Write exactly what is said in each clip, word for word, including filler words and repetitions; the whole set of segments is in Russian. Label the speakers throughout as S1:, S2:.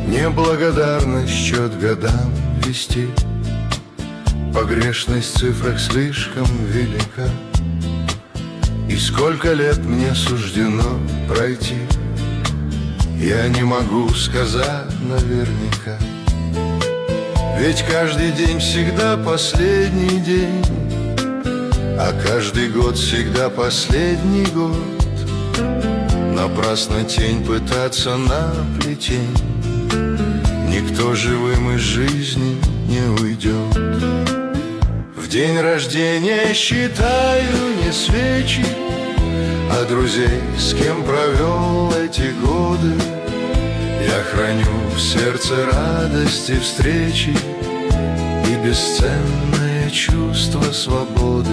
S1: Неблагодарность счет годам вести, погрешность в цифрах слишком велика. И сколько лет мне суждено пройти, я не могу сказать наверняка. Ведь каждый день всегда последний день, а каждый год всегда последний год. Напрасно тень пытаться на плетень, никто живым из жизни не уйдет. В день рождения считаю не свечи, а друзей, с кем провел эти годы. Я храню в сердце радости встречи и бесценное чувство свободы.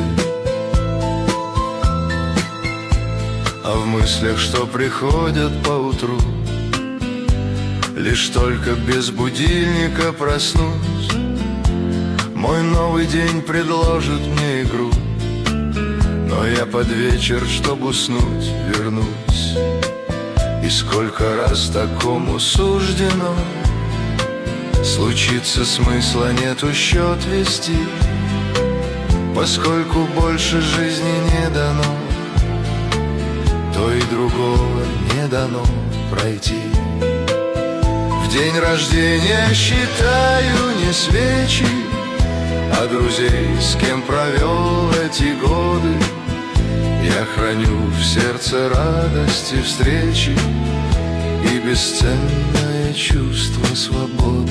S1: А в мыслях, что приходят поутру, лишь только без будильника проснусь, мой новый день предложит мне игру, но я под вечер, чтоб уснуть, вернусь. И сколько раз такому суждено случиться, смысла нету счет вести, поскольку больше жизни не дано, то и другого не дано пройти. В день рождения считаю не свечи, а друзей, с кем провел эти годы. Я храню в сердце радости встречи и бесценное чувство свободы.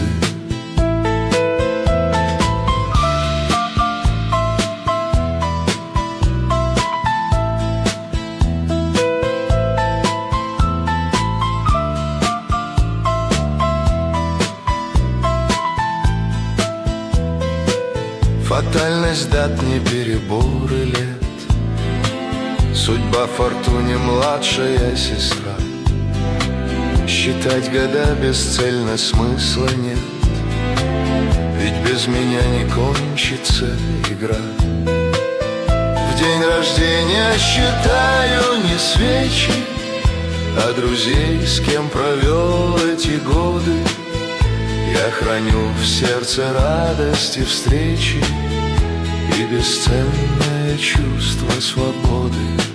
S1: Фатальность дат, не переборы лет, судьба фортуне младшая сестра. Считать года бесцельно, смысла нет, ведь без меня не кончится игра. В день рождения считаю не свечи, а друзей, с кем провел эти годы. Я храню в сердце радости встречи и бесценное чувство свободы.